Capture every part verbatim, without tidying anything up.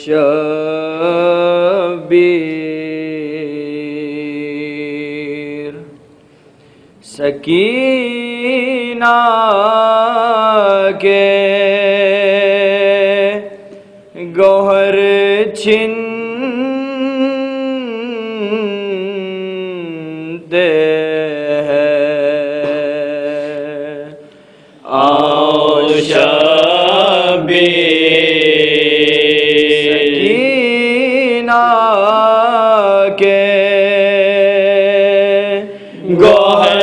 شبیر سکینہ کے گوہر چھنتے ہیں آؤ شبیر سکینہ کے گوہر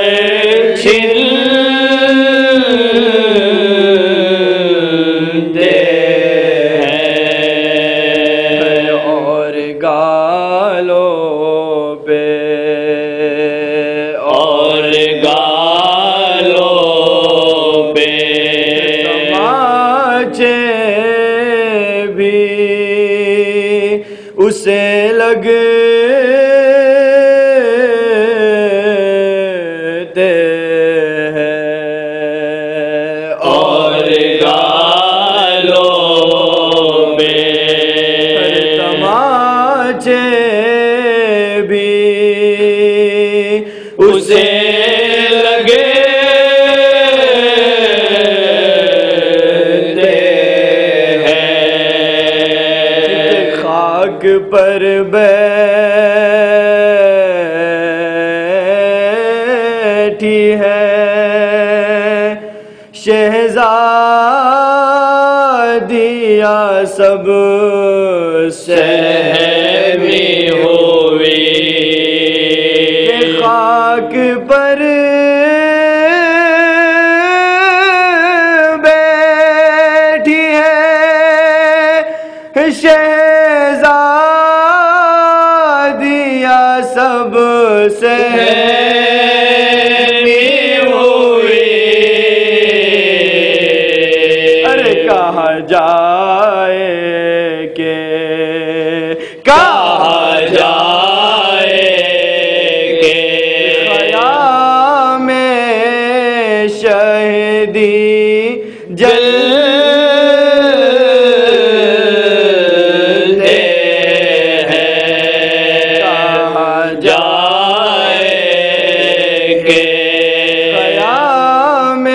چھنتے ہیں اور گالوں پہ اور گالوں پہ تماچے بھی اسے لگتے ہیں اور گالوں پہ تماچے بھی اسے لگے خاک پر بیٹھی ہے شہزادیاں سب سہمی ہوئی خاک پر بیٹھی ہے شہزادیاں سب سہمی ہوئی ارے کہاں جائے کہ کہاں جائے کہ خیام شہدی جلتے ہیں کہاں جائے کہ خیام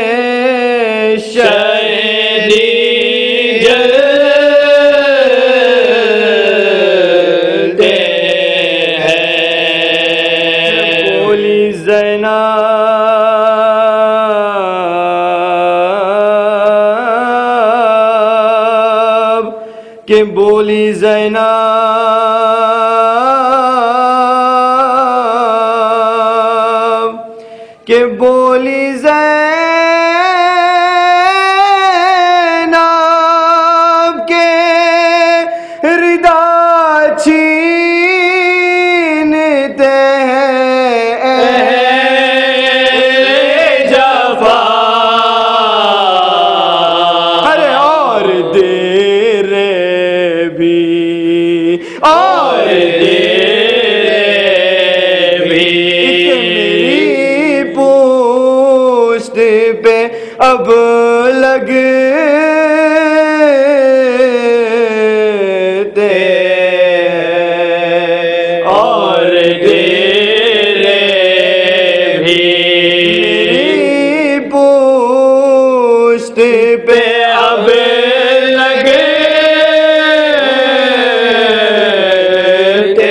شہدی جلتے ہیں بولی زینب کہ بولی زینب کہ بولی زینب کہ ردا چھینتے ہیں جفا ارے اور دیر بھی اور دیر بھی میری پوشت پہ اب لگتے ہیں اور دیر بھی میری پوشت پہ اب لگتے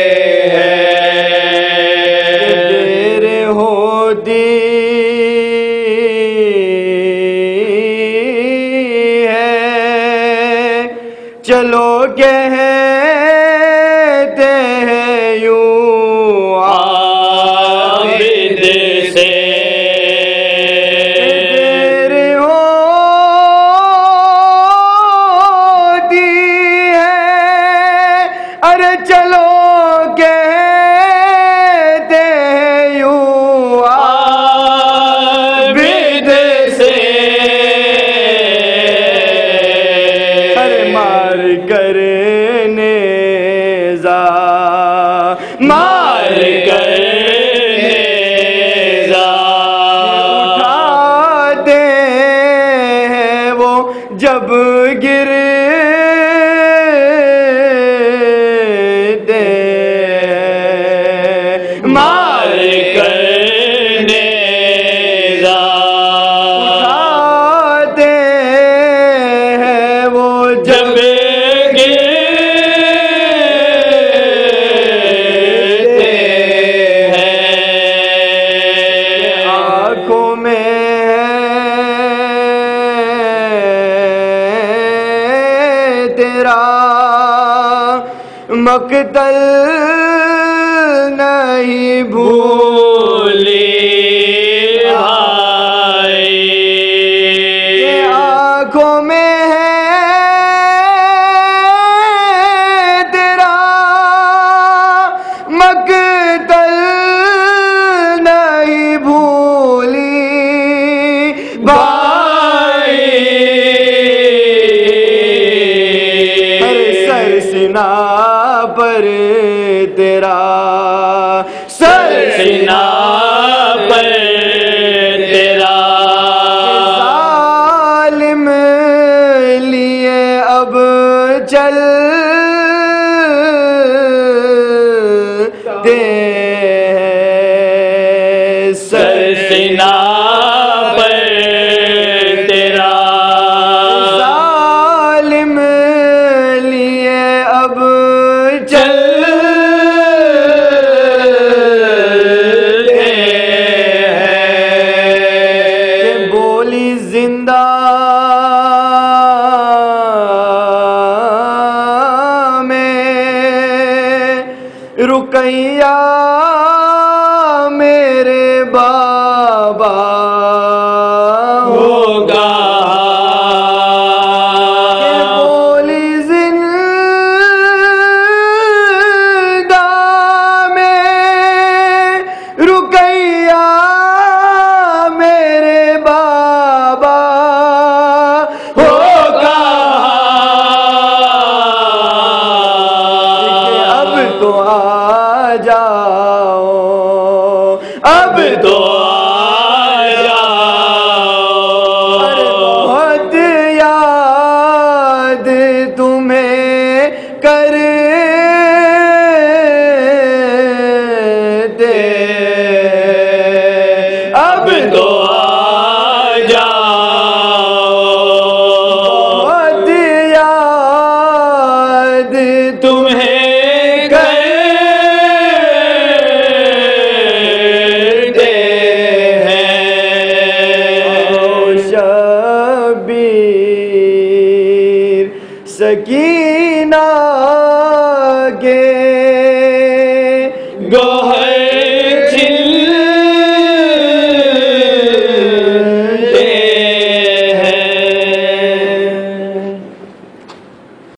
ہیں دیر ہوتی ہے چلو کہتے ہیں یوں عابد سے دیر ہوتی ہے ارے چلو کہتے ہیں یوں عابد سے ارے مار کرنے زا مار کر اٹھاتے ہیں وہ جب گر تیرا مقتل نہیں بھولی یہ آنکھوں میں ہے تیرا مقتل نہیں بھولی بھائی ہر سر سنا پر تیرا سر سنا پر تیرا ظالم لیے اب چل دے سر سنا پر تیرا ظالم لیے اب چل دے کہ بولی زندہ میں رقیہ میرے بابا ہوگا کہ بولی زندہ میں رقیہ میرے بابا ہوگا کہ اب تو آ جاؤ اب تو بہت یاد تمہیں کرتے اب تو بہت یاد تمہیں کرتے ہیں شبیر سکینہ کے گوہر